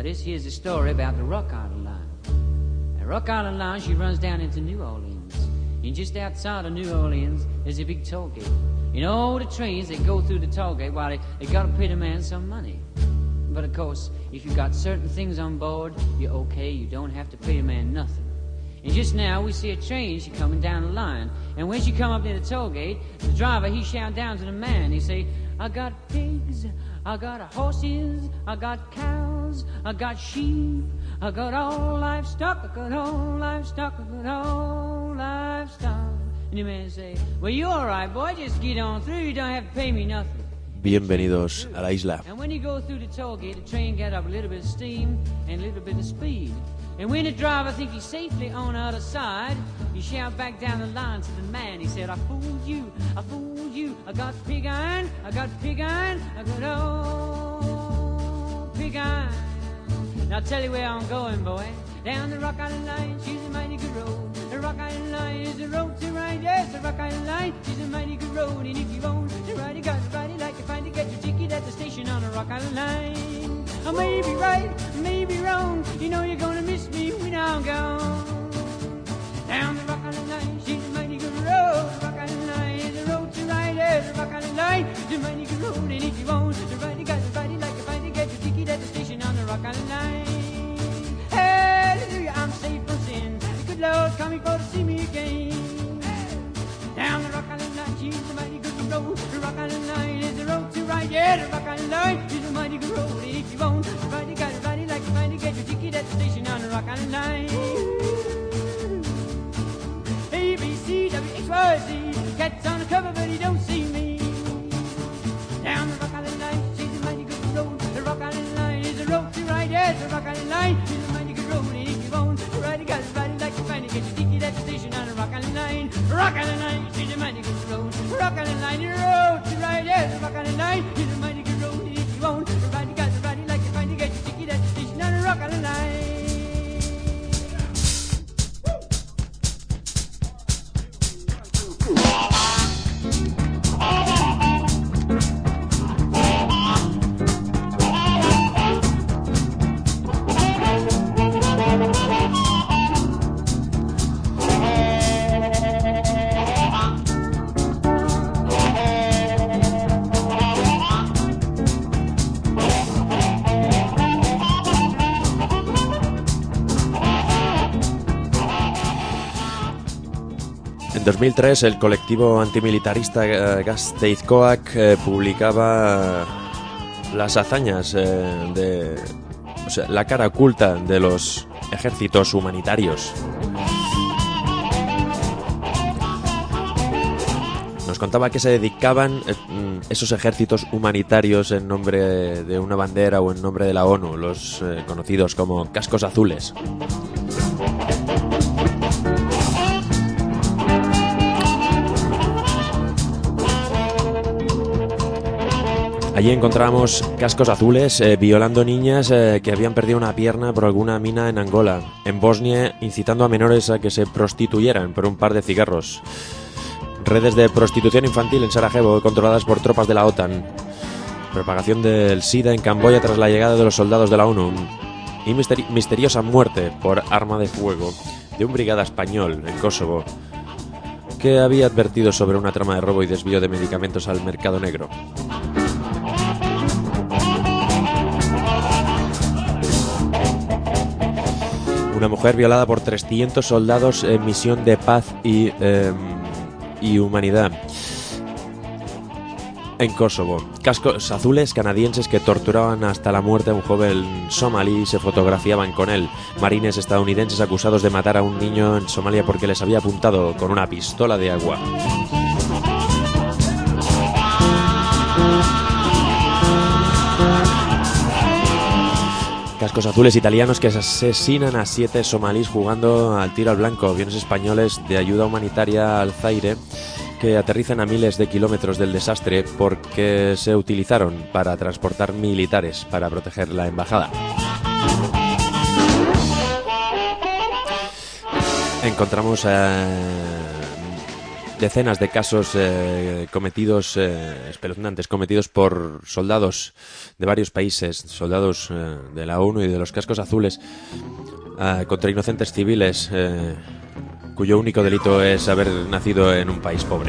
this here's a story about the Rock Island Line. The Rock Island Line, she runs down into New Orleans. And just outside of New Orleans, there's a big toll gate. You know, the trains, they go through the toll gate while they gotta pay the man some money. But of course, if you got certain things on board, you're okay, you don't have to pay the man nothing. And just now, we see a train, she coming down the line. And when she come up near the toll gate, the driver, he shout down to the man. He say, I got pigs, I got horses, I got cows, I got sheep, I got all livestock, I got all livestock, I got all livestock. And the man say, well, you all right, boy, just get on through, you don't have to pay me nothing. Bienvenidos a la isla. And when you go through the toll gate, the train got up a little bit of steam and a little bit of speed. And when the driver think he's safely on the other side, he shout back down the line to the man. He said, I fooled you, I fooled you. I got pig iron, I got pig iron, I got old pig iron. Now I'll tell you where I'm going, boy. Down the Rock Island Line, she's a mighty good road. The Rock Island Line is the road to ride. Yes, the Rock Island Line, she's a mighty good road. And if you own to ride, you got to ride it like you find to get your ticket at the station on the Rock Island Line. I may be right, I may be wrong. You know you're gonna miss me when I'm gone. Down the Rock Island Line, she's a mighty good road. The Rock Island Line is the road to ride. Yes, the Rock Island Line is a mighty good road. And if you own to ride, you got to ride it like you find to get your ticket at the station on the Rock Island Line. Hallelujah, I'm safe from sin. The good Lord coming for to see me again. Down the Rock Island Line, she's a mighty good road. The Rock Island Line is the road to ride. Yeah, the Rock Island Line is a mighty good road. And if you won't ride, you gotta ride it like you find to get your ticket at the station on the Rock Island Line. A, B, C, W, X, Y, Z. Cat's on the cover, but he don't see me. Down the Rock Island Line, she's a mighty good road. The Rock Island Line is the road to ride. Yes, the Rock Island Line is a mighty good road. And if you won't ride, you gotta ride it like you find to get your ticket at the station on the Rock Island Line. Rock Island Line, she's a mighty good road. Rock Island Line, the road to ride. Yes, the Rock Island Line is a mighty good road. And if you won't ride, you gotta ride it like you find to get your ticket at the station on the Rock Island Line. En 2003 el colectivo antimilitarista Gasteizkoak publicaba las hazañas la cara oculta de los ejércitos humanitarios. Nos contaba que se dedicaban esos ejércitos humanitarios en nombre de una bandera o en nombre de la ONU, los conocidos como cascos azules. Allí encontramos cascos azules violando niñas que habían perdido una pierna por alguna mina en Angola. En Bosnia, incitando a menores a que se prostituyeran por un par de cigarros. Redes de prostitución infantil en Sarajevo controladas por tropas de la OTAN. Propagación del SIDA en Camboya tras la llegada de los soldados de la ONU. Y misteriosa muerte por arma de fuego de un brigada español en Kosovo que había advertido sobre una trama de robo y desvío de medicamentos al mercado negro. Una mujer violada por 300 soldados en misión de paz y humanidad en Kosovo. Cascos azules canadienses que torturaban hasta la muerte a un joven somalí y se fotografiaban con él. Marines estadounidenses acusados de matar a un niño en Somalia porque les había apuntado con una pistola de agua. Cascos azules italianos que asesinan a 7 somalíes jugando al tiro al blanco. Aviones españoles de ayuda humanitaria al Zaire que aterrizan a miles de kilómetros del desastre porque se utilizaron para transportar militares para proteger la embajada. decenas de casos cometidos, espeluznantes, cometidos por soldados de varios países, soldados de la ONU y de los cascos azules, contra inocentes civiles, cuyo único delito es haber nacido en un país pobre.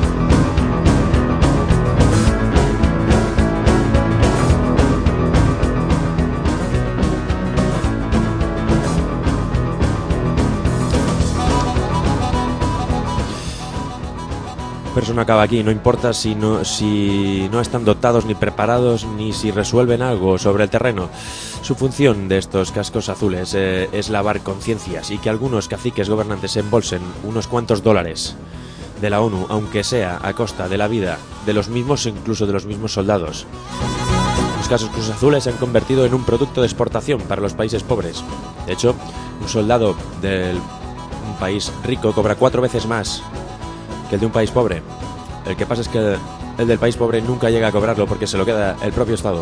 Pero eso no acaba aquí, no importa si no están dotados ni preparados ni si resuelven algo sobre el terreno. Su función de estos cascos azules es lavar conciencias y que algunos caciques gobernantes embolsen unos cuantos dólares de la ONU, aunque sea a costa de la vida de los mismos e incluso de los mismos soldados. Los cascos azules se han convertido en un producto de exportación para los países pobres. De hecho, un soldado de un país rico cobra 4 veces más que el de un país pobre. El que pasa es que el del país pobre nunca llega a cobrarlo porque se lo queda el propio Estado.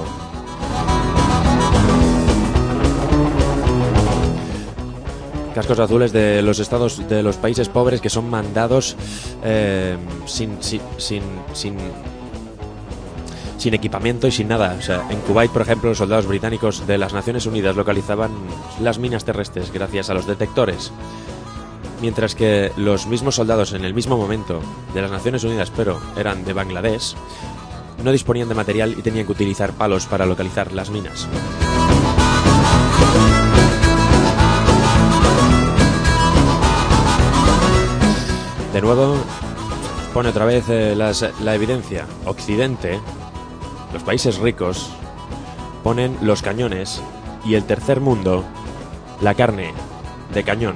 Cascos azules de los estados de los países pobres que son mandados sin equipamiento y sin nada. O sea, en Kuwait, por ejemplo, los soldados británicos de las Naciones Unidas localizaban las minas terrestres gracias a los detectores. Mientras que los mismos soldados en el mismo momento de las Naciones Unidas, pero eran de Bangladesh, no disponían de material y tenían que utilizar palos para localizar las minas. De nuevo, pone otra vez la evidencia. Occidente, los países ricos, ponen los cañones y el tercer mundo, la carne de cañón.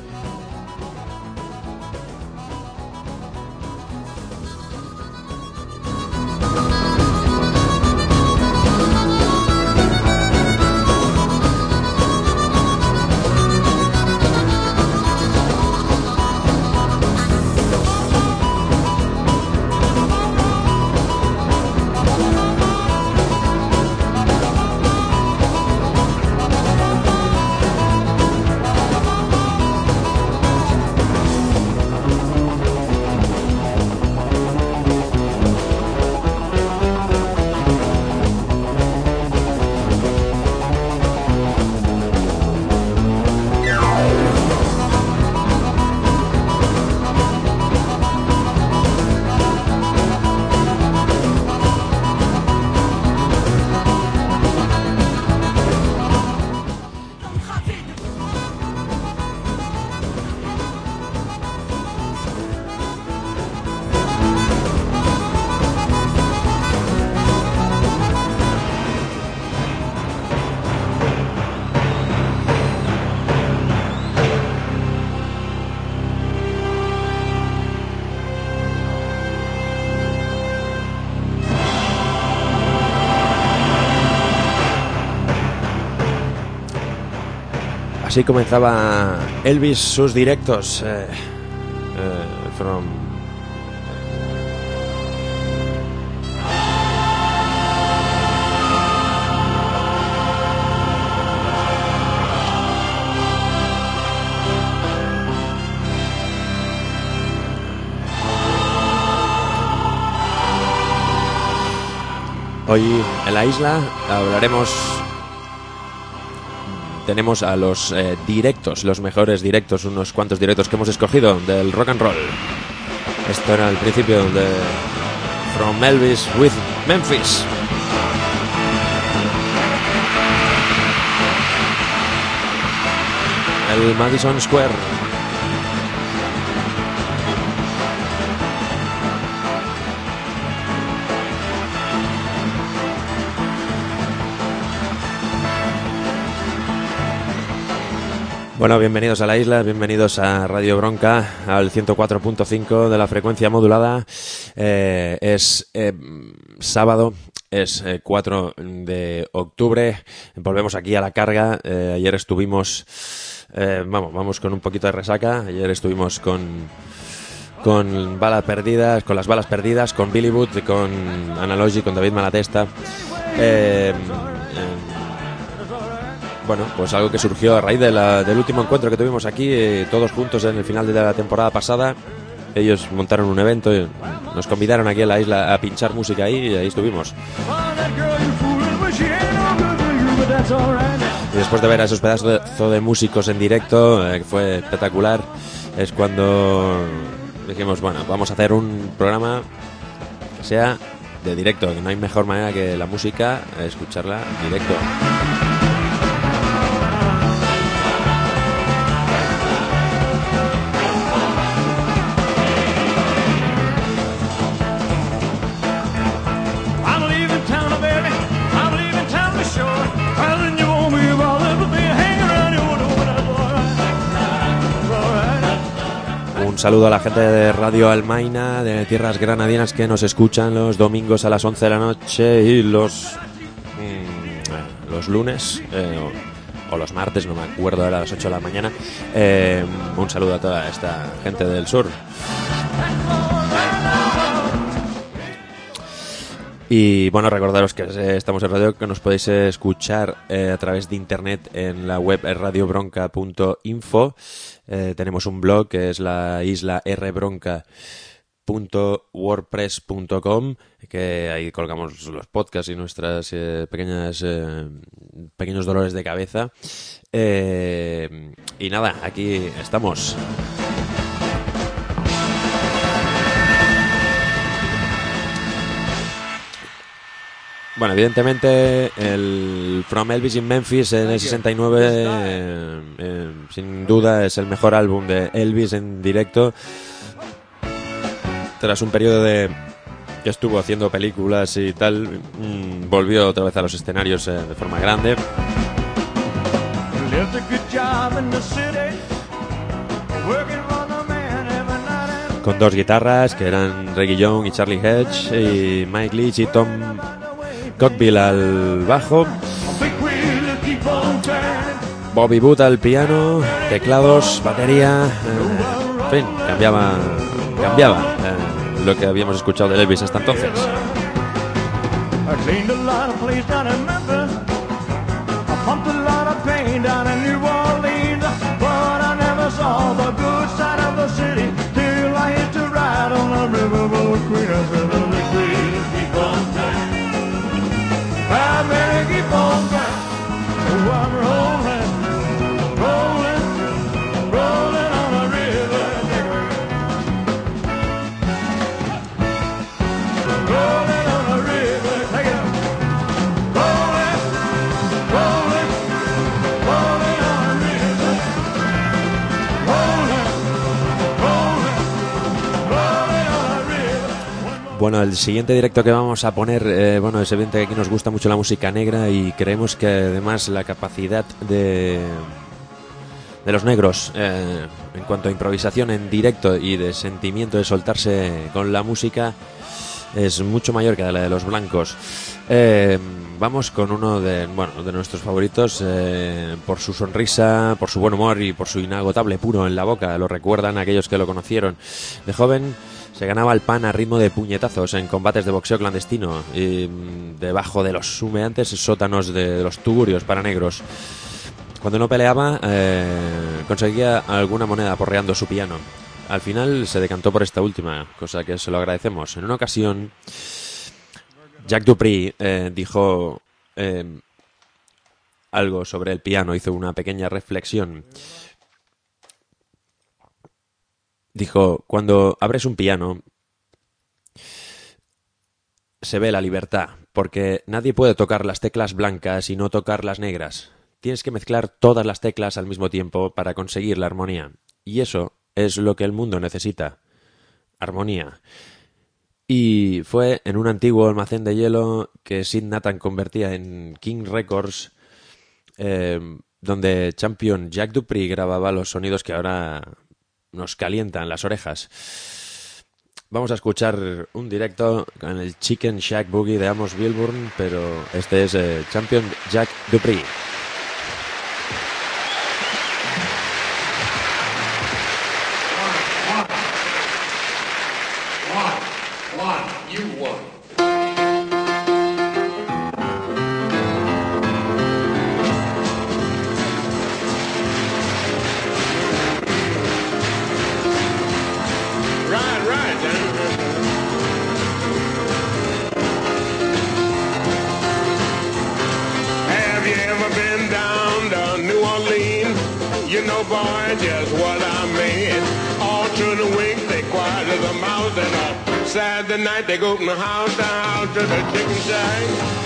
Así comenzaba Elvis sus directos from Hoy en la isla hablaremos. Tenemos a los directos, los mejores directos, unos cuantos directos que hemos escogido del rock and roll. Esto era el principio de From Elvis with Memphis. El Madison Square. Bueno, bienvenidos a la isla, bienvenidos a Radio Bronca, al 104.5 de la frecuencia modulada. Es sábado, es 4 de octubre, volvemos aquí a la carga. Ayer estuvimos, vamos con un poquito de resaca. Ayer estuvimos con balas perdidas, con las balas perdidas, con Billy Booth, con Analogy, con David Malatesta. Bueno, pues algo que surgió a raíz del último encuentro que tuvimos aquí, todos juntos en el final de la temporada pasada. ellos montaron un evento y nos convidaron aquí a la isla a pinchar música ahí y ahí estuvimos. Y después de ver a esos pedazos de músicos en directo, que fue espectacular, es cuando dijimos, bueno, vamos a hacer un programa que sea de directo, que no hay mejor manera que la música escucharla en directo. Un saludo a la gente de Radio Almaina, de Tierras Granadinas, que nos escuchan los domingos a las 11 de la noche y los lunes o los martes, no me acuerdo, era a las 8 de la mañana. Un saludo a toda esta gente del sur. Y bueno, recordaros que estamos en radio, que nos podéis escuchar a través de internet en la web radiobronca.info. Tenemos un blog que es la isla rbronca.wordpress.com, que ahí colgamos los podcasts y nuestras pequeños dolores de cabeza. Y nada, aquí estamos. Bueno, evidentemente el From Elvis in Memphis en el 69 sin duda es el mejor álbum de Elvis en directo. Tras un periodo que estuvo haciendo películas y tal, volvió otra vez a los escenarios de forma grande. Con dos guitarras que eran Reggie Young y Charlie Hedge, y Mike Leach y Tom Cockbill al bajo, Bobby Wood al piano, teclados, batería, en fin, cambiaba lo que habíamos escuchado de Elvis hasta entonces. Bueno, el siguiente directo que vamos a poner, es evidente que aquí nos gusta mucho la música negra y creemos que además la capacidad de los negros en cuanto a improvisación en directo y de sentimiento de soltarse con la música es mucho mayor que la de los blancos. Vamos con uno de nuestros favoritos, por su sonrisa, por su buen humor y por su inagotable puro en la boca. Lo recuerdan aquellos que lo conocieron. De joven se ganaba el pan a ritmo de puñetazos en combates de boxeo clandestino y debajo de los humeantes sótanos de los tugurios para negros. Cuando no peleaba, conseguía alguna moneda aporreando su piano. Al final se decantó por esta última, cosa que se lo agradecemos. En una ocasión, Jack Dupree dijo algo sobre el piano, hizo una pequeña reflexión. Dijo, cuando abres un piano, se ve la libertad, porque nadie puede tocar las teclas blancas y no tocar las negras. Tienes que mezclar todas las teclas al mismo tiempo para conseguir la armonía. Y eso es lo que el mundo necesita. Armonía. Y fue en un antiguo almacén de hielo que Sid Nathan convertía en King Records, donde Champion Jack Dupree grababa los sonidos que ahora nos calientan las orejas. Vamos a escuchar un directo con el Chicken Shack Boogie de Amos Milburn, pero este es Champion Jack Dupree. Right. You know, boy, just what I mean. All through the week they quiet as a mouse, and on Saturday night they go from the house down to the chicken shack.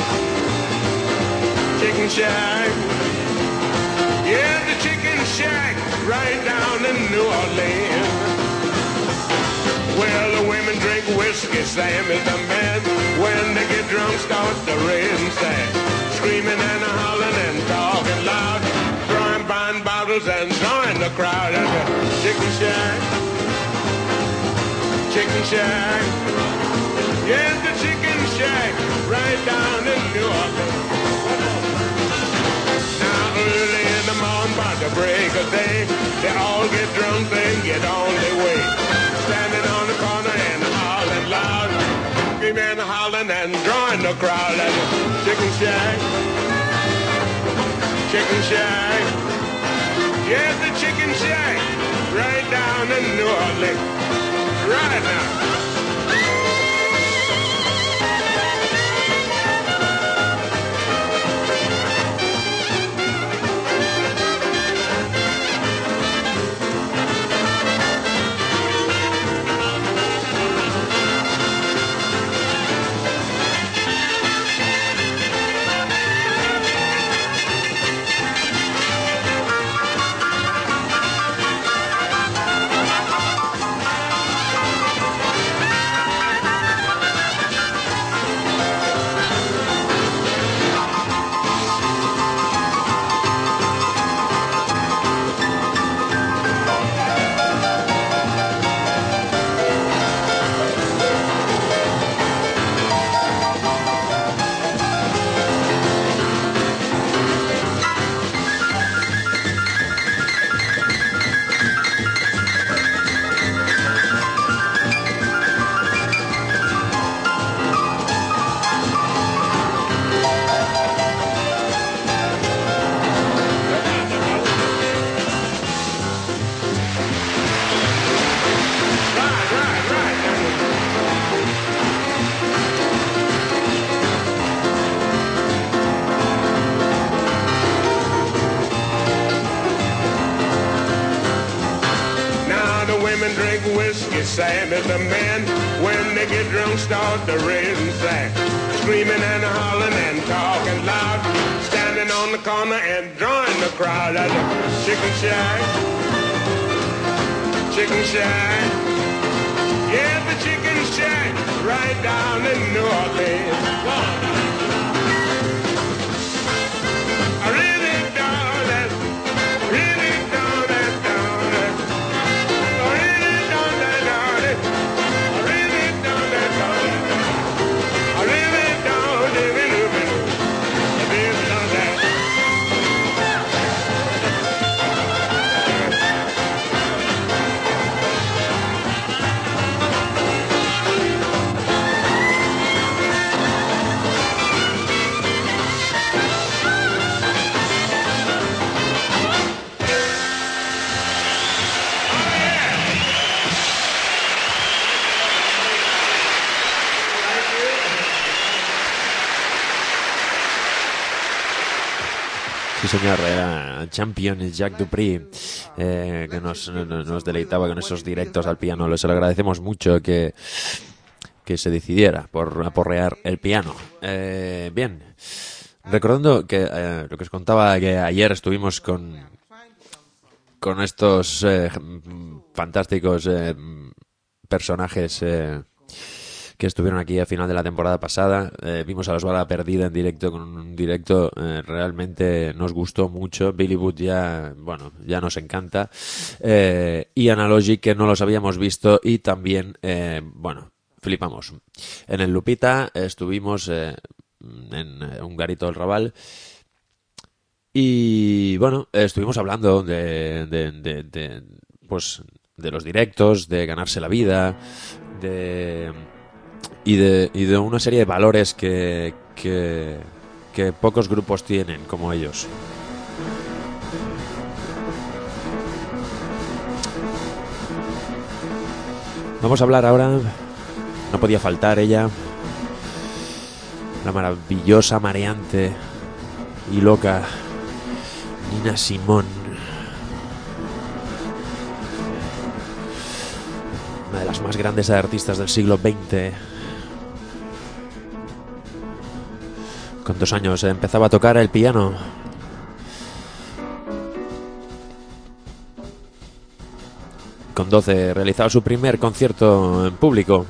Chicken shack. Yeah, the chicken shack right down in New Orleans. Well, the women drink whiskey, Sam is the man. When they get drunk, start to raise and stand, screaming and hollering and talking loud, throwing buying bottles and join the crowd at the chicken shack. Chicken shack. Yes, the chicken shack right down in New Orleans. Now early in the morning, by the break of day, they all get drunk and get on their way, standing on the corner and hollering loud, screaming and hollering and drawing the crowd at the chicken shack. Chicken shack. Yes, the chicken shack right down in New Orleans. Right now. Sam is the man. When they get drunk, start to raise and sack, screaming and hollering and talking loud, standing on the corner and drawing the crowd at the chicken shack. Chicken shack. Yeah, the chicken shack right down in New Orleans. I really don't that, really don't that, don't that. Sí, señor, era Champion Jack Dupree, que nos deleitaba con esos directos al piano. Les lo agradecemos mucho que se decidiera por aporrear el piano. Bien, recordando que lo que os contaba, que ayer estuvimos con estos fantásticos personajes que estuvieron aquí a final de la temporada pasada. Vimos a Los Bala Perdida en directo, con un directo realmente nos gustó mucho. Billy Wood ya nos encanta, y Analogic, que no los habíamos visto, y también flipamos. En el Lupita estuvimos en un garito del Raval, y bueno, estuvimos hablando de los directos, de ganarse la vida, y de una serie de valores que pocos grupos tienen como ellos. Vamos a hablar ahora, no podía faltar ella, la maravillosa, mareante y loca Nina Simone. más grandes artistas del siglo XX. Con 2 años empezaba a tocar el piano. Con 12 realizaba su primer concierto en público.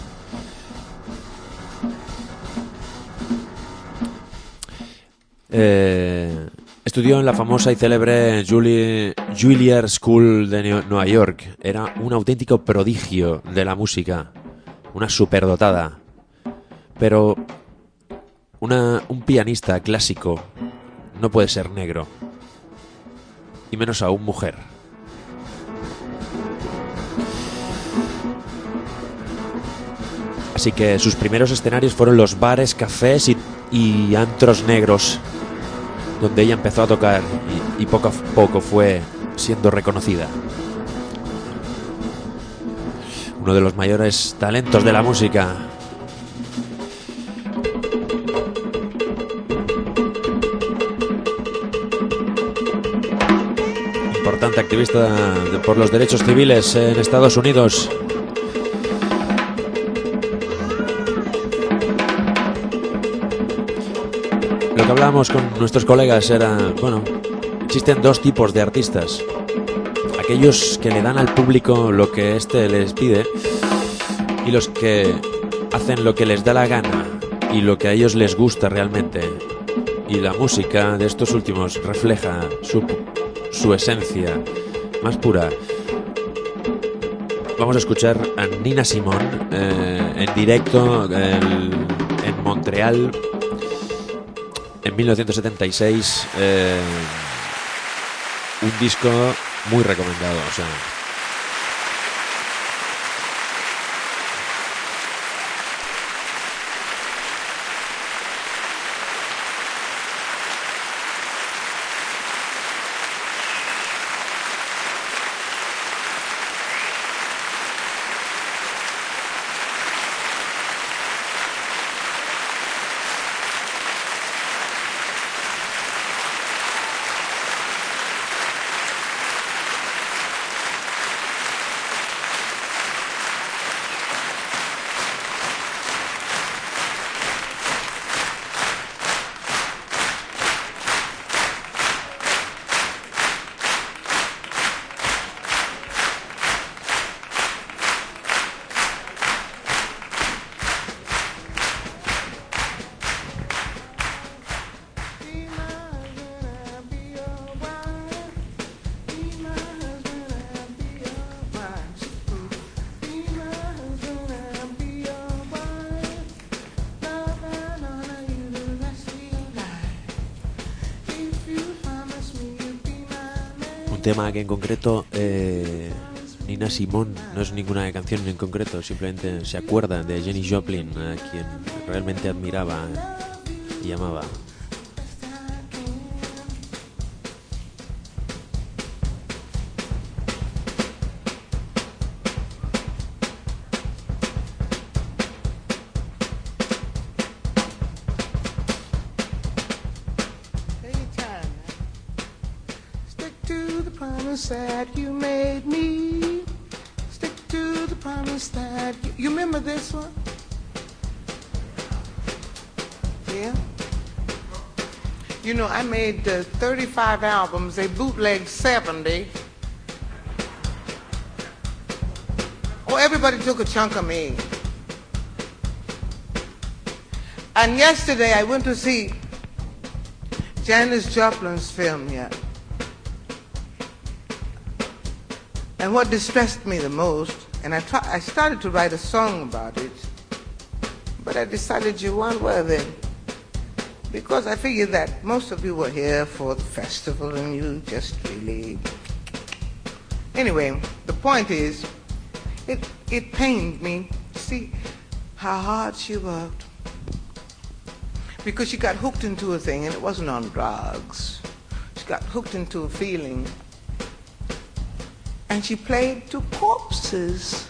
Estudió en la famosa y célebre Juilliard School de Nueva York. Era un auténtico prodigio de la música, una superdotada. Pero un pianista clásico no puede ser negro, y menos aún mujer. Así que sus primeros escenarios fueron los bares, cafés y antros negros, donde ella empezó a tocar y poco a poco fue siendo reconocida. Uno de los mayores talentos de la música. Importante activista por los derechos civiles en Estados Unidos. Lo que hablábamos con nuestros colegas era, bueno, existen 2 tipos de artistas. Aquellos que le dan al público lo que éste les pide y los que hacen lo que les da la gana y lo que a ellos les gusta realmente. Y la música de estos últimos refleja su esencia más pura. Vamos a escuchar a Nina Simone en directo en Montreal en 1976. Un disco muy recomendado, o sea. Tema que en concreto Nina Simone no es ninguna canción en concreto, simplemente se acuerda de Jenny Joplin, a quien realmente admiraba y amaba. That you made me stick to the promise that you remember this one? Yeah. You know, I made 35 albums. They bootlegged 70. Oh, everybody took a chunk of me. And yesterday I went to see Janis Joplin's film here. And what distressed me the most, and I started to write a song about it, but I decided you weren't worthy, because I figured that most of you were here for the festival and you just really... Anyway, the point is, it pained me to see how hard she worked, because she got hooked into a thing, and it wasn't on drugs. She got hooked into a feeling. And she played to corpses.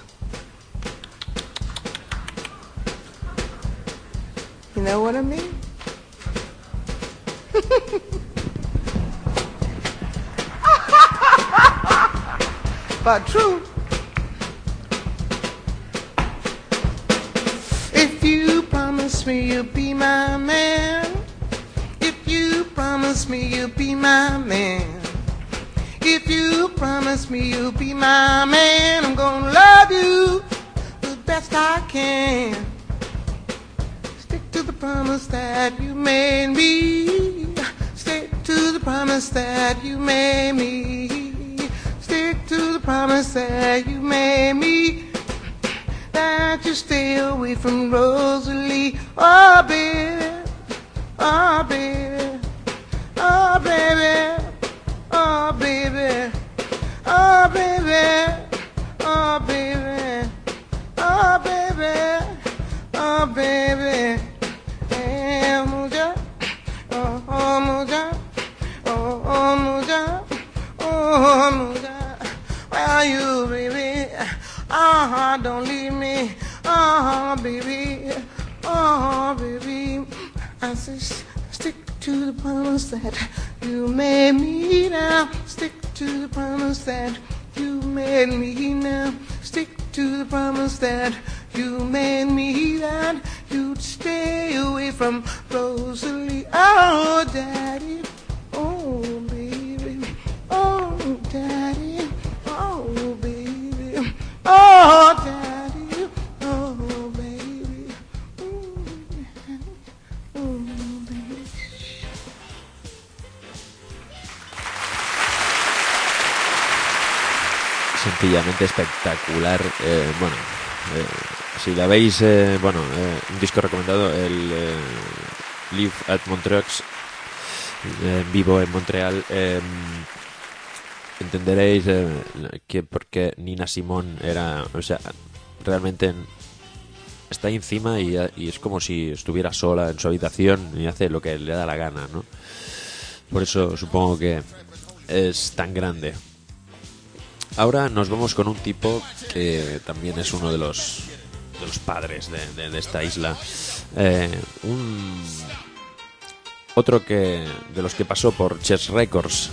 You know what I mean? But true. promise me you'll be my man, if you promise me you'll be my man, if you promise me you'll be my man, I'm gonna love you the best I can. Stick to the promise that you made me. Stick to the promise that you made me. Stick to the promise that you made me. That you stay away from Rosalie. Oh baby, oh baby, oh baby, oh baby, oh baby, oh baby, oh baby, oh baby. Hey, muja, oh muja, oh muja, oh muja. Where are you, baby? Don't leave me. Baby. Baby. I said, stick to the promise that you made me now. Stick to the promise that you made me now. Stick to the promise that you made me, that you'd stay away from Rosalie. Oh, daddy. Oh, baby. Oh, daddy. Oh, baby. Oh, daddy. Oh, baby. Oh, daddy. Oh, baby. Sencillamente espectacular. Si la veis, un disco recomendado, el Live at Montreux, en vivo en Montreal. Entenderéis que porque Nina Simone era, realmente está ahí encima y es como si estuviera sola en su habitación y hace lo que le da la gana, ¿no? Por eso supongo que es tan grande. Ahora nos vamos con un tipo que también es uno de los padres de esta isla. Otro de los que pasó por Chess Records.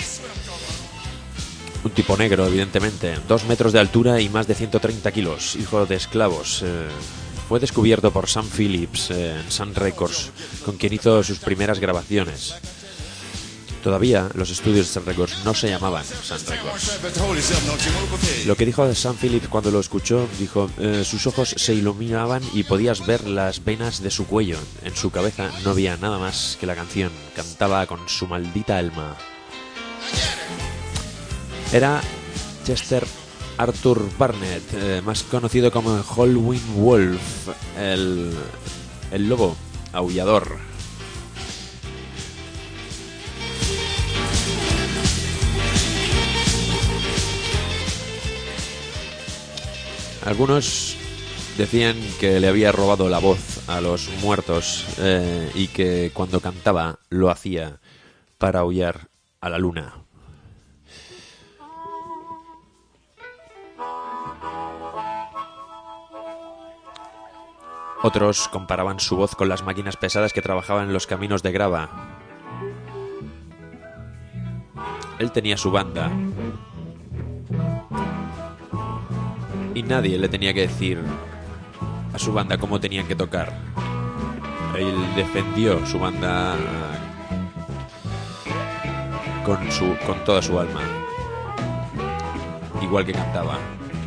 Un tipo negro, evidentemente, 2 metros de altura y más de 130 kilos, hijo de esclavos. Fue descubierto por Sam Phillips en Sun Records, con quien hizo sus primeras grabaciones. Todavía los estudios de Sun Records no se llamaban Sun Records. Lo que dijo Sam Phillips cuando lo escuchó, dijo, sus ojos se iluminaban y podías ver las venas de su cuello. En su cabeza no había nada más que la canción. Cantaba con su maldita alma. Era Chester Arthur Barnett, más conocido como Howlin' Wolf, el lobo aullador. Algunos decían que le había robado la voz a los muertos y que cuando cantaba lo hacía para aullar a la luna. Otros comparaban su voz con las máquinas pesadas que trabajaban en los caminos de grava. Él tenía su banda y nadie le tenía que decir a su banda cómo tenían que tocar. Él defendió su banda con toda su alma, igual que cantaba.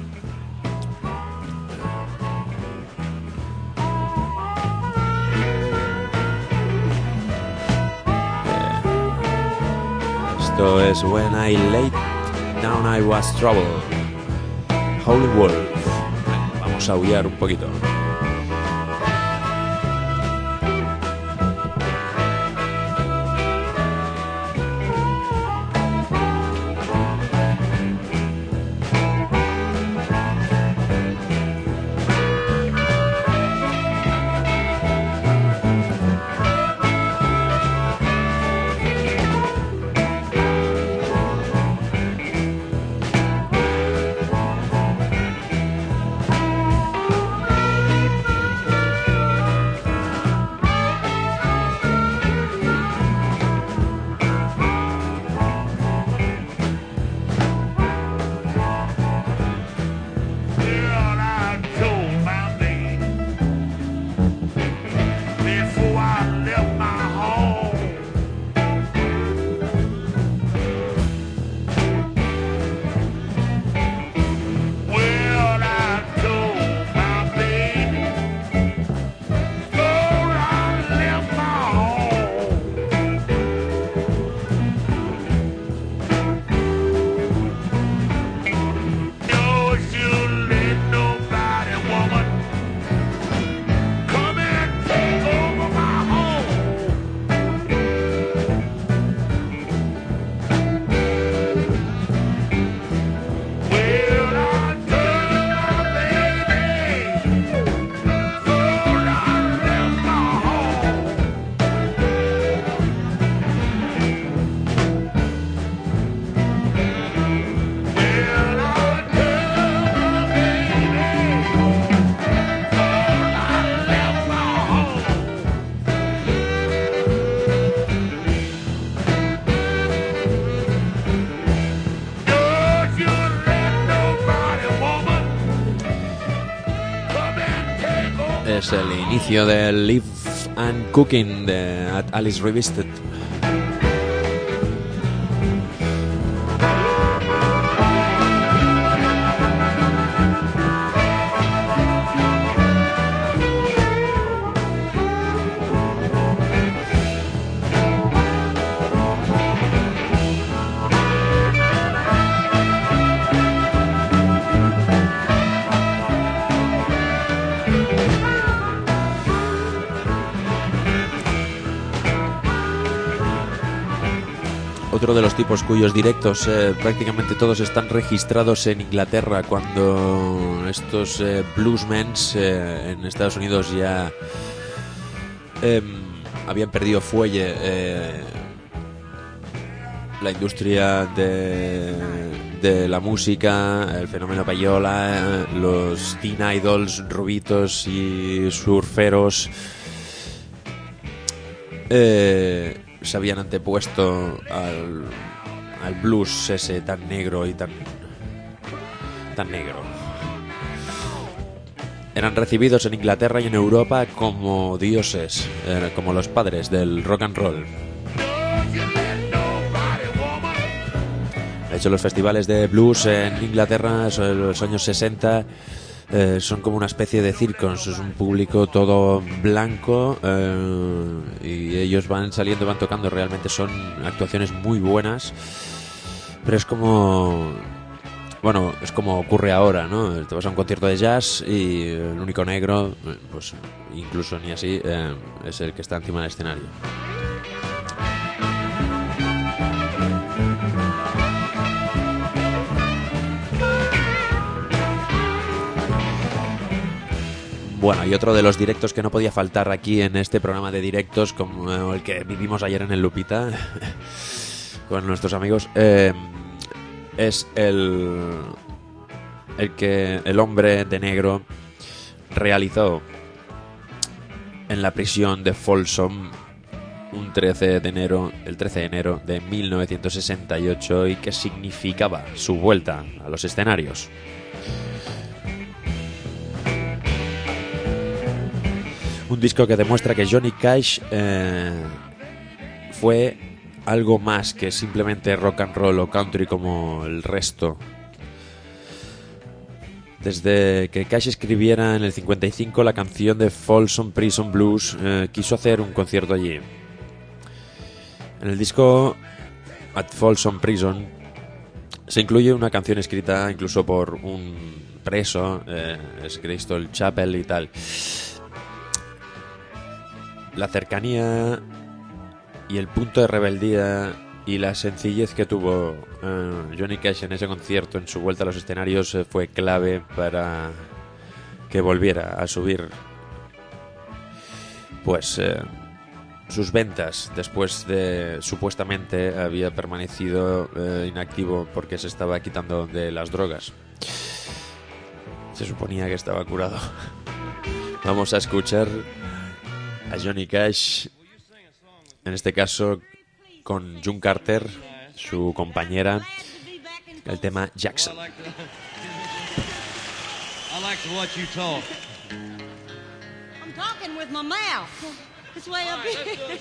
Esto es When I Laid Down I Was Troubled, Howlin' Wolf. Vamos a aullar un poquito. es el inicio del Live and Cooking de Alice Revisited. Otro de los tipos cuyos directos prácticamente todos están registrados en Inglaterra, cuando estos bluesmen en Estados Unidos ya habían perdido fuelle. La industria de la música, el fenómeno payola, los teen idols, rubitos y surferos se habían antepuesto al blues ese tan negro y tan negro. Eran recibidos en Inglaterra y en Europa como dioses, como los padres del rock and roll. De hecho, los festivales de blues en Inglaterra, en los años 60, son como una especie de circos. Es un público todo blanco y ellos van saliendo, van tocando. Realmente son actuaciones muy buenas, pero es como... Bueno, es como ocurre ahora, ¿no? Te vas a un concierto de jazz y el único negro, pues incluso ni así, es el que está encima del escenario. Bueno, y otro de los directos que no podía faltar aquí en este programa de directos, como el que vivimos ayer en el Lupita con nuestros amigos, es el que el hombre de negro realizó en la prisión de Folsom el 13 de enero de 1968, y que significaba su vuelta a los escenarios. Un disco que demuestra que Johnny Cash fue algo más que simplemente rock and roll o country como el resto. Desde que Cash escribiera en el 55 la canción de Folsom Prison Blues, quiso hacer un concierto allí. En el disco At Folsom Prison se incluye una canción escrita incluso por un preso, es Crystal Chapel y tal. La cercanía y el punto de rebeldía y la sencillez que tuvo Johnny Cash en ese concierto, en su vuelta a los escenarios, fue clave para que volviera a subir pues sus ventas, después de supuestamente había permanecido inactivo porque se estaba quitando de las drogas. Se suponía que estaba curado. Vamos a escuchar a Johnny Cash, en este caso con June Carter, su compañera, el tema Jackson. I like to watch you talk. I'm talking with my mouth. It's way up here.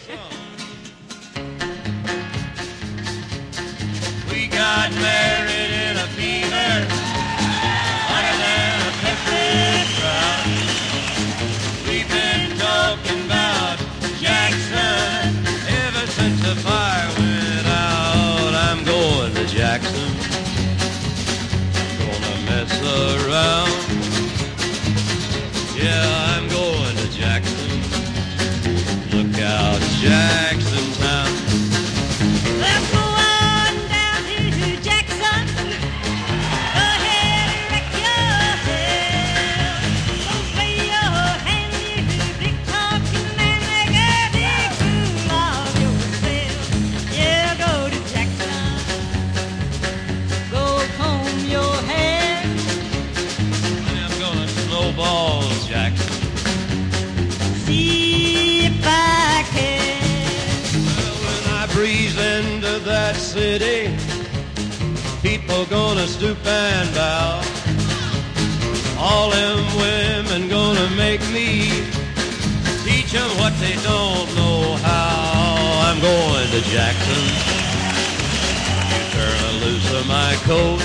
We got married in a fever, hotter than a pepper crowd. We've been talking about Jackson ever since the fire went out. I'm going to Jackson, gonna mess around. Yeah, I'm going to Jackson. Look out, Jackson Town. Let's go on down to Jackson. Go ahead and wreck yourself. Don't play your hand, you big talking man, like a big fool of yourself. Yeah, go to Jackson. Go comb your hair. I'm gonna snowball Jackson. See if I can. Well, when I breeze into that city, people gonna stoop and bow. All them women gonna make me teach them what they don't know how. I'm going to Jackson. You turn loose of my coat.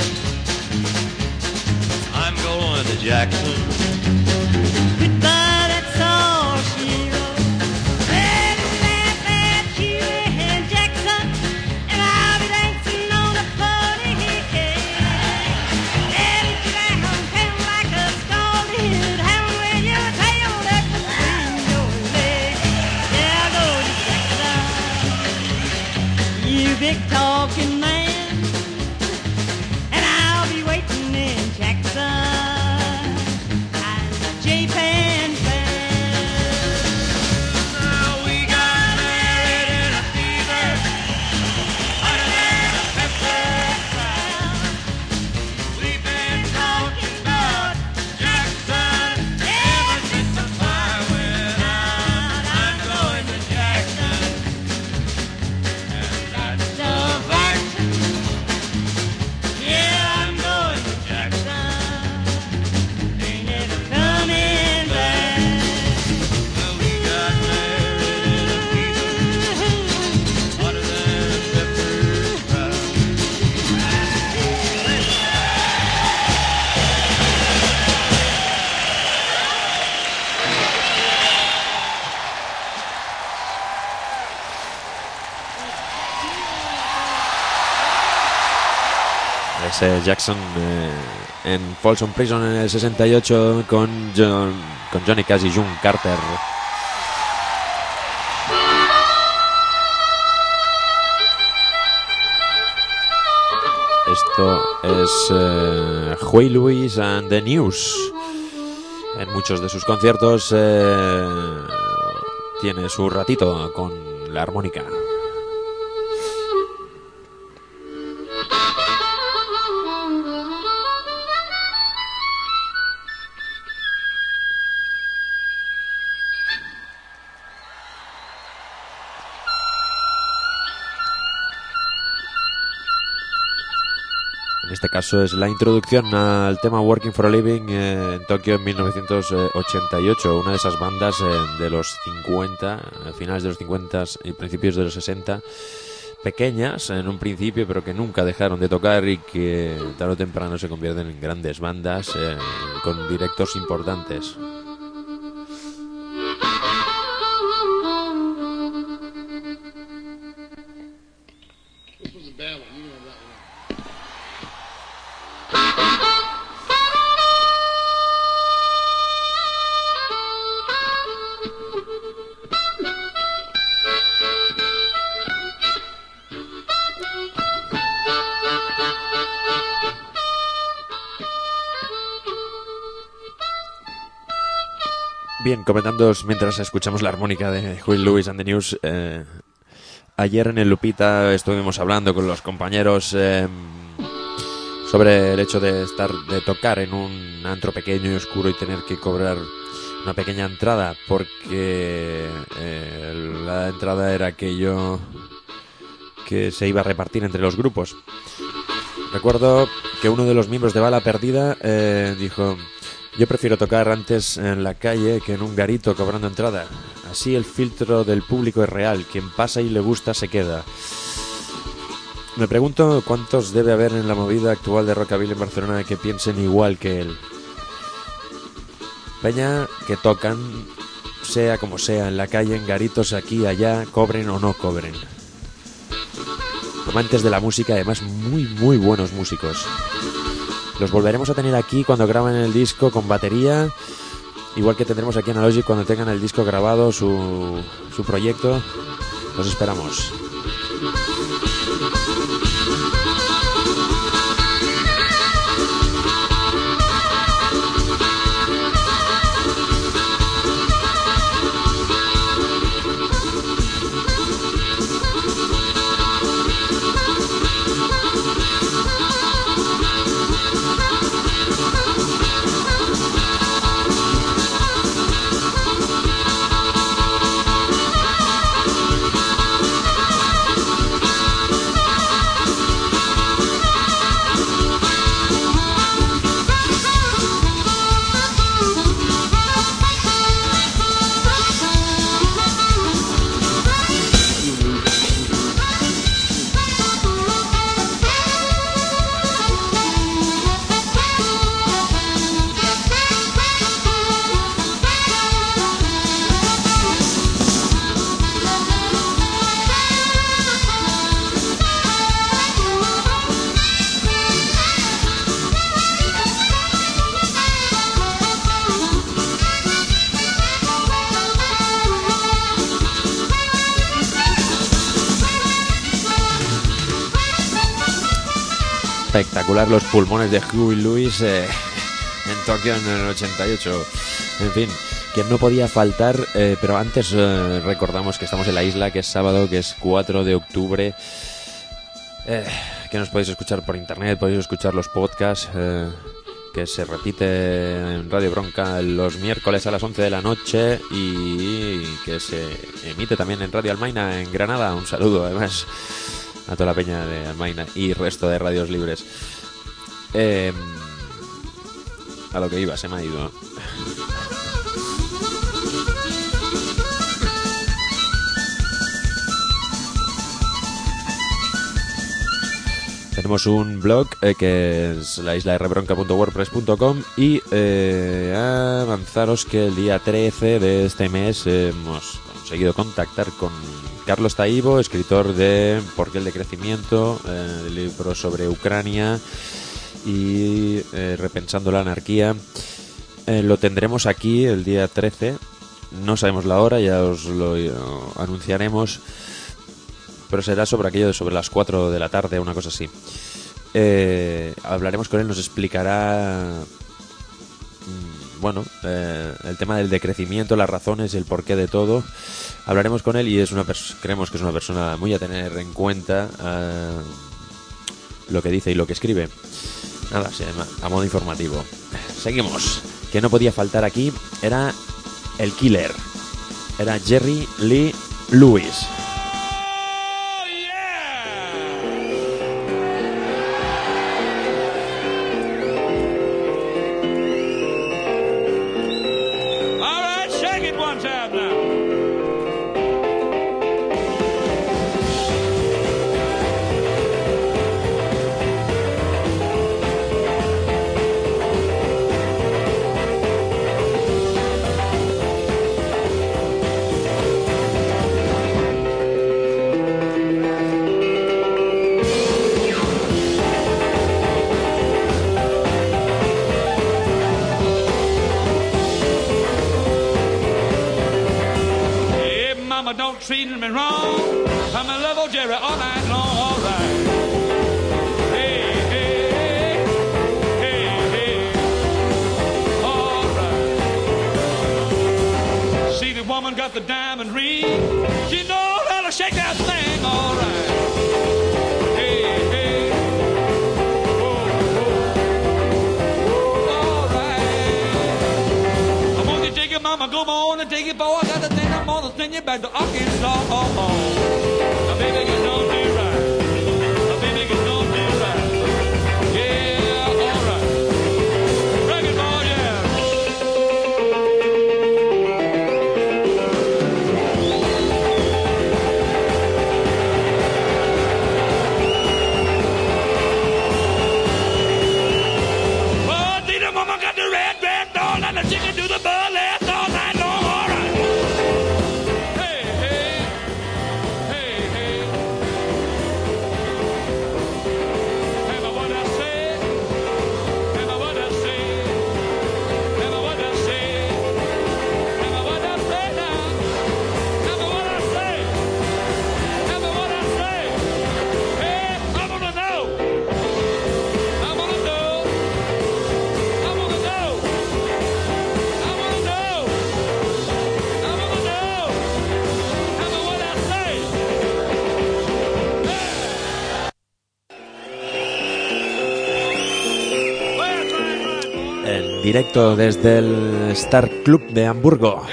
I'm going to Jackson. Goodbye, that's all she wrote. Let him laugh at you in Jackson, and I'll be dancing on the 40K. Let it downtown like a scalded hound with your tail up between your legs. Yeah, I'll go to Jackson, you big talking man, and I'll be waiting in Jackson. J-Pan fan. Now we got married in a fever, hotter than a pepper sprout. We've been talking about Jackson ever since the fire went out. I'm going to Jackson, and that's the fact. Yeah, I'm going to Jackson. Ain't never coming back. Well, we got married in a fever, hotter than a pepper sprout. Ese Jackson en Folsom Prison en el 68 con Johnny Cash y June Carter. Esto es Huey Lewis and the News. En muchos de sus conciertos tiene su ratito con la armónica. En este caso es la introducción al tema Working for a Living en Tokio en 1988, una de esas bandas de los 50, finales de los 50 y principios de los 60, pequeñas en un principio, pero que nunca dejaron de tocar y que tarde o temprano se convierten en grandes bandas con directos importantes. Bien, comentando mientras escuchamos la armónica de Huey Lewis and the News, ayer en el Lupita estuvimos hablando con los compañeros sobre el hecho de tocar en un antro pequeño y oscuro y tener que cobrar una pequeña entrada, porque la entrada era aquello que se iba a repartir entre los grupos. Recuerdo que uno de los miembros de Bala Perdida dijo: yo prefiero tocar antes en la calle que en un garito cobrando entrada. Así el filtro del público es real. Quien pasa y le gusta se queda. Me pregunto cuántos debe haber en la movida actual de rockabilly en Barcelona que piensen igual que él. Peña que tocan, sea como sea, en la calle, en garitos, aquí, allá, cobren o no cobren. Amantes de la música, además muy, muy buenos músicos. Los volveremos a tener aquí cuando graben el disco con batería, igual que tendremos aquí en Analogic cuando tengan el disco grabado, su proyecto. Los esperamos. espectacular los pulmones de Huey Lewis en Tokio en el 88. En fin, que no podía faltar, pero antes recordamos que estamos en la isla, que es sábado, que es 4 de octubre, que nos podéis escuchar por internet, podéis escuchar los podcasts, que se repite en Radio Bronca los miércoles a las 11 de la noche y que se emite también en Radio Almaina en Granada. Un saludo además a toda la peña de Almaina y resto de radios libres. A lo que iba, se me ha ido. Tenemos un blog que es laisladerebronca.wordpress.com y avanzaros que el día 13 de este mes hemos conseguido contactar con Carlos Taibo, escritor de ¿Por qué el decrecimiento?, el libro sobre Ucrania y Repensando la anarquía. Lo tendremos aquí el día 13, no sabemos la hora, ya os lo anunciaremos, pero será sobre aquello de sobre las 4 de la tarde, una cosa así. Hablaremos con él, nos explicará el tema del decrecimiento, las razones, el porqué de todo. Hablaremos con él y creemos que es una persona muy a tener en cuenta, lo que dice y lo que escribe. Nada, a modo informativo. Seguimos. Que no podía faltar aquí era el Killer. Era Jerry Lee Lewis. Treating me wrong, I'm in love with Jerry all night long, all right. Hey, hey, hey, hey, all right. See the woman got the diamond ring, she knows how to shake that thing, all right. Hey, hey, oh, oh, all right. I'm gonna take your mama, go on and take it, boy, I got the thing. I'm gonna send you back to Arkansas. Now, baby, you don't do right. Now, baby, you don't do right. Yeah, all right. Break it, boy, yeah. Oh, see the mama got the red doll and the chicken do the burlesque all night long. Directo desde el Star Club de Hamburgo.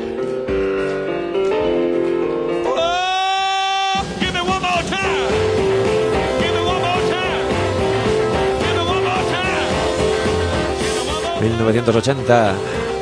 ...1980...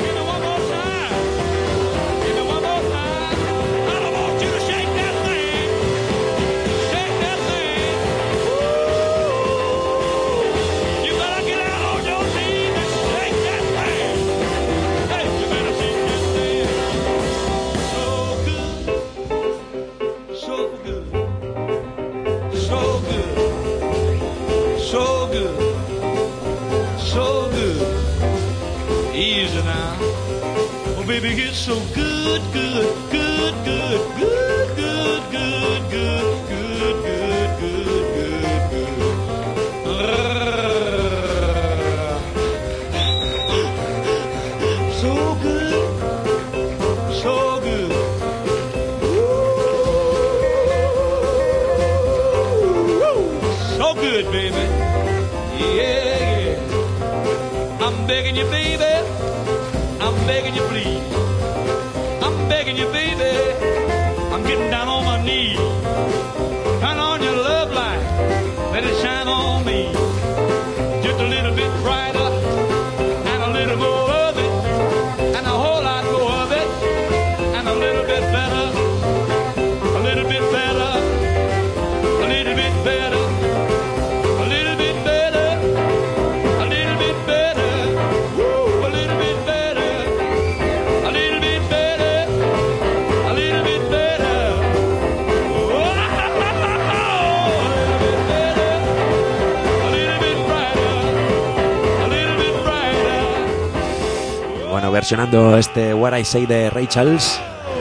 So good, good, good, good, good, good, good, good, good, good, good, good, good. it, baby. Yeah, yeah. I'm begging you, baby. I'm begging you, please. I'm begging you, baby. I'm getting down on my knees. Turn on your love light. Let it shine on me. Just a little bit brighter. And a little more of it. And a whole lot more of it. And a little bit better. A little bit better. A little bit better. A little bit better. A little bit better. Woo, a little bit better. A little bit better. A little bit better. Oh, a little bit better. A little bit brighter. A little bit brighter. Bueno, versionando este What I Say de Ray Charles.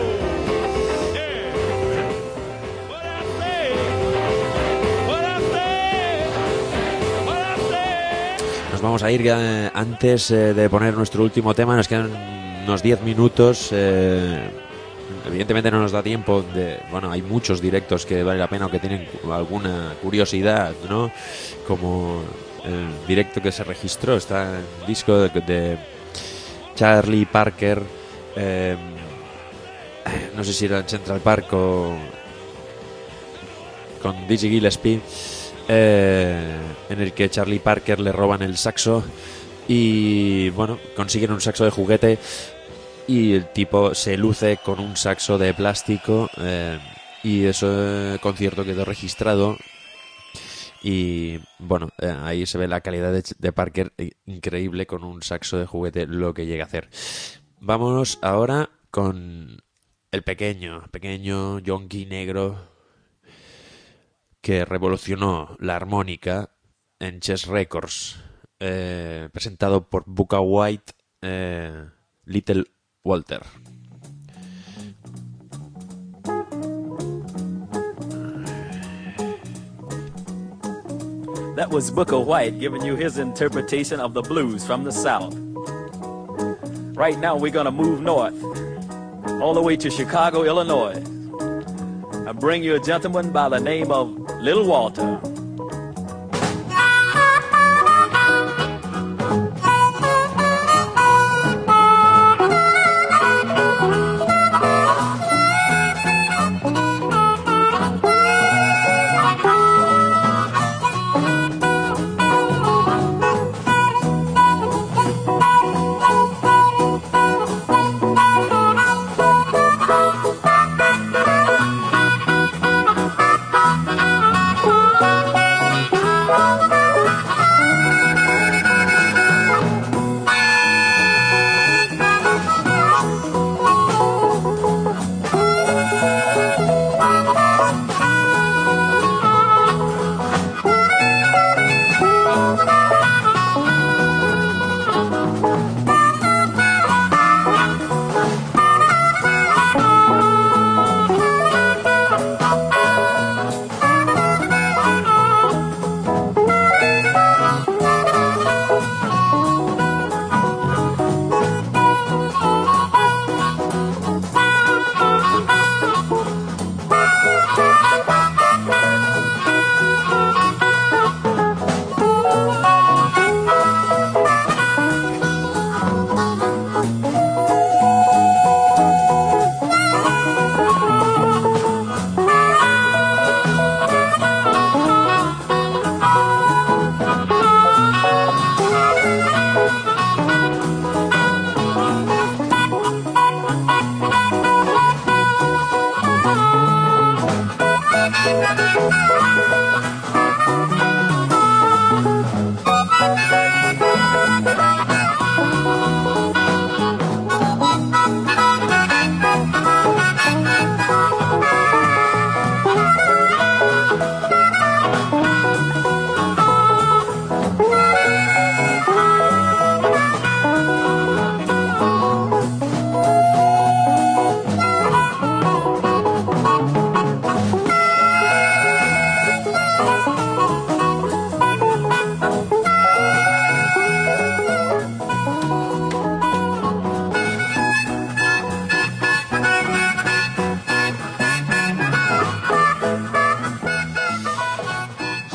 Nos vamos a ir antes de poner nuestro último tema. Nos quedan unos 10 minutos. Evidentemente no nos da tiempo de... Bueno, hay muchos directos que vale la pena o que tienen alguna curiosidad, ¿no? Como el directo que se registró, está el disco de Charlie Parker, no sé si era en Central Park o con Dizzy Gillespie, en el que Charlie Parker le roban el saxo y bueno, consiguen un saxo de juguete y el tipo se luce con un saxo de plástico, y ese concierto quedó registrado. Y bueno, ahí se ve la calidad de Parker, increíble con un saxo de juguete lo que llega a hacer. Vámonos ahora con el pequeño yonki negro que revolucionó la armónica en Chess Records, presentado por Bukka White, Little Walter. That was Booker White giving you his interpretation of the blues from the South. Right now we're going to move north, all the way to Chicago, Illinois, and bring you a gentleman by the name of Little Walter.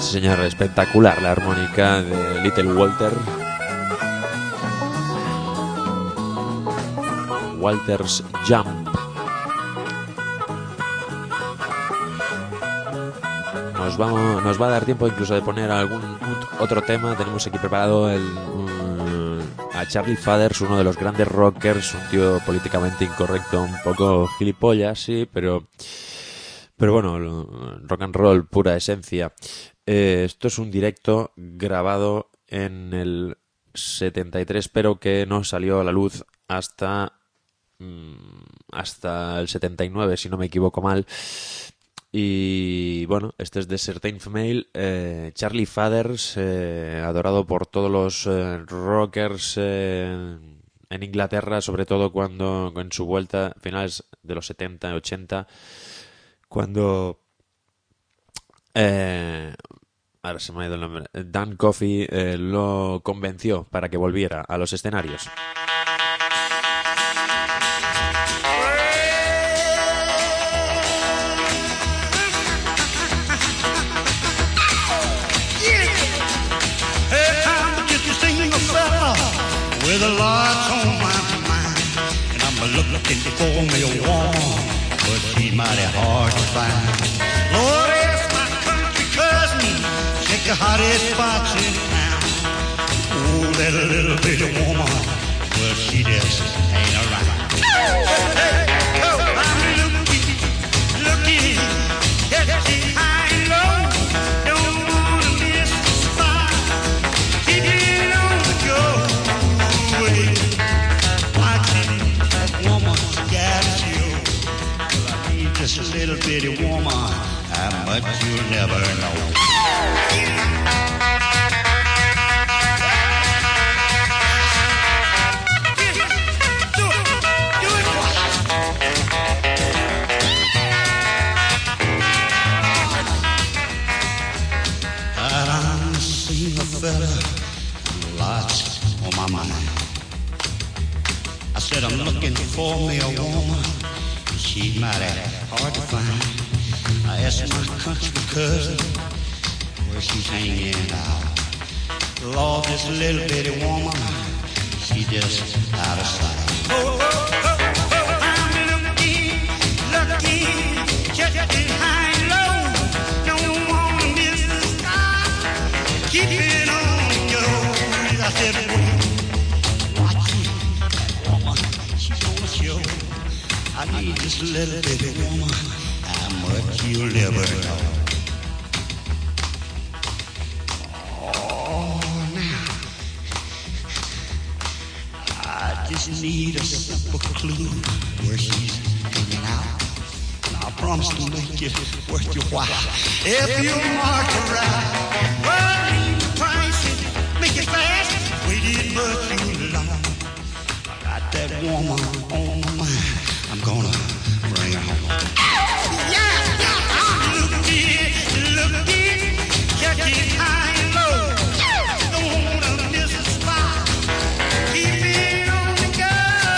señor, espectacular la armónica de Little Walter. Walter's Jump. Nos va a dar tiempo incluso de poner algún otro tema. Tenemos aquí preparado a Charlie Fathers, uno de los grandes rockers, un tío políticamente incorrecto, un poco gilipollas, sí, pero bueno, rock and roll, pura esencia. Esto es un directo grabado en el 73, pero que no salió a la luz hasta el 79, si no me equivoco mal. Y bueno, este es de Certain Female, Charlie Fathers, adorado por todos los rockers en Inglaterra, sobre todo cuando en su vuelta, finales de los 70, 80, cuando ahora se me ha ido el nombre, Dan Coffey lo convenció para que volviera a los escenarios. With a lot on my mind, and I'm looking for me a woman, but she's mighty hard to find. Lord, it's my country cousin, check the hottest spots in town. Oh, that little bitty woman, well, she just ain't around. Hey, oh, I'm looking, catching high and low, don't wanna miss the spot, keep it on the go. Just a little bitty woman, how much you'll never know. I done seen a fella, lots on my mind. I said I'm looking for me a woman, she's mighty hard to find. I asked my country cousin where she's hanging out. Lord, this little bitty woman, she just out of sight. Oh, oh, oh, oh, I'm looking, checking high and low. Don't wanna miss the sky, keep it on the go. I said, watch it, that woman, she's on the show. I need just a little bitty woman, how much you'll never know. Oh, now, I just need a simple clue where she's hanging out. And I promise to make it worth your while. If you mark her right, well, leave the price and make it fast. Waited but too long. I got that woman on my mind. I'm gonna bring her home. Yeah, I'm looking, checking high and low. Don't wanna miss a spot. Keep it on the go.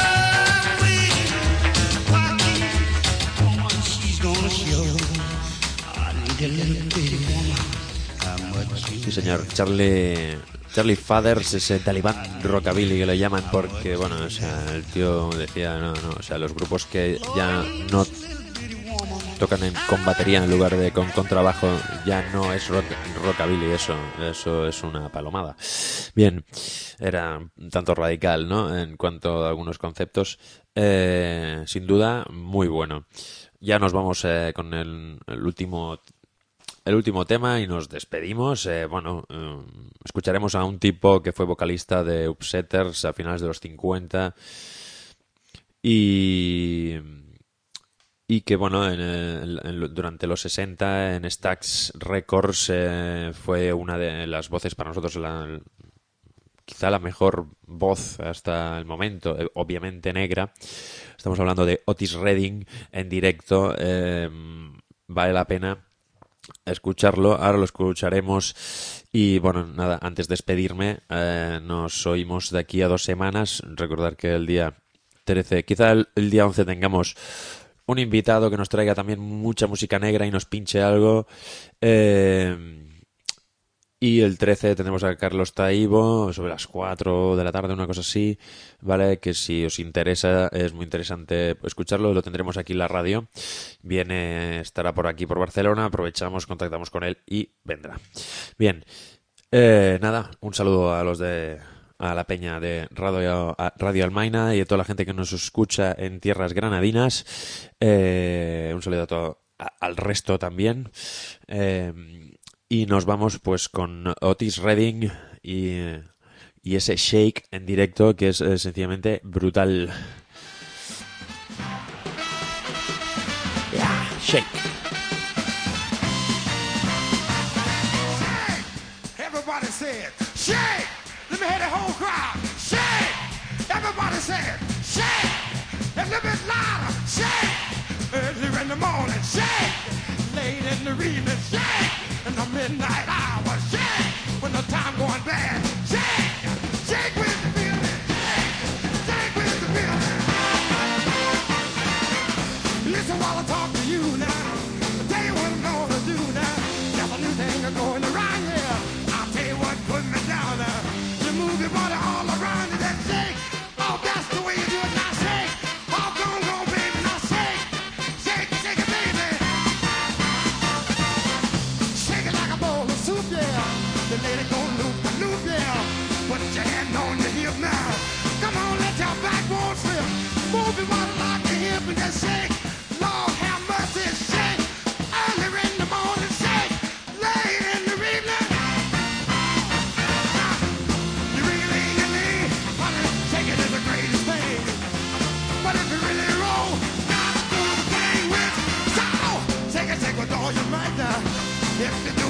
Watching, woman, she's gonna show. I need a little bitty woman. How much you Sí, señor, Charlie Fathers, ese talibán rockabilly que le llaman, porque bueno, o sea, el tío decía, no, o sea, los grupos que ya no tocan con batería en lugar de con contrabajo, ya no es rockabilly, eso es una palomada. Bien, era un tanto radical, ¿no?, en cuanto a algunos conceptos. Sin duda, muy bueno. Ya nos vamos con el último tema y nos despedimos. Escucharemos a un tipo que fue vocalista de Upsetters a finales de los 50 y que bueno, durante los 60 en Stax Records fue una de las voces para nosotros, quizá la mejor voz hasta el momento, obviamente negra. Estamos hablando de Otis Redding en directo. Vale la pena escucharlo, ahora lo escucharemos. Y bueno, nada, antes de despedirme, nos oímos de aquí a 2 semanas. Recordar que el día 13, quizá el día 11 tengamos un invitado que nos traiga también mucha música negra y nos pinche algo. Y el 13 tendremos a Carlos Taibo sobre las 4 de la tarde, una cosa así, ¿vale? Que si os interesa, es muy interesante escucharlo, lo tendremos aquí en la radio. Estará por aquí, por Barcelona, aprovechamos, contactamos con él y vendrá. Bien, nada, un saludo a la peña de Radio Almaina y a toda la gente que nos escucha en tierras granadinas. Un saludo al resto también. Y nos vamos pues con Otis Redding y ese Shake en directo que es sencillamente brutal. Yeah, Shake. Everybody said, shake! Let me hear the whole crowd. Shake! Everybody said, shake! A little bit louder. Shake! Early in the morning. Shake! Late in the evening. Shake! In the midnight hour. Shake! When the time going bad. Shake! Shake with the feeling. Shake! Shake with the feeling. Listen while I talk to you now. I'll tell you what I'm gonna do now. There's a new thing going around here. I'll tell you what put me down now. You move your body all around and then shake. Oh, that's the way you do it. Now shake. Oh, go, baby. Now shake. Shake, shake it, baby. Shake it like a bowl of soup, yeah. The lady gon' loop, yeah. Put your hand on your hip now. Come on, let your backbone slip. Move your body like a hip and just shake. Lord have mercy, shake. Early in the morning, shake. Late in the evening. You really need, honey, shaking is the greatest thing. But if you really roll, not do the thing with sorrow. Shake it with all your might now. If you do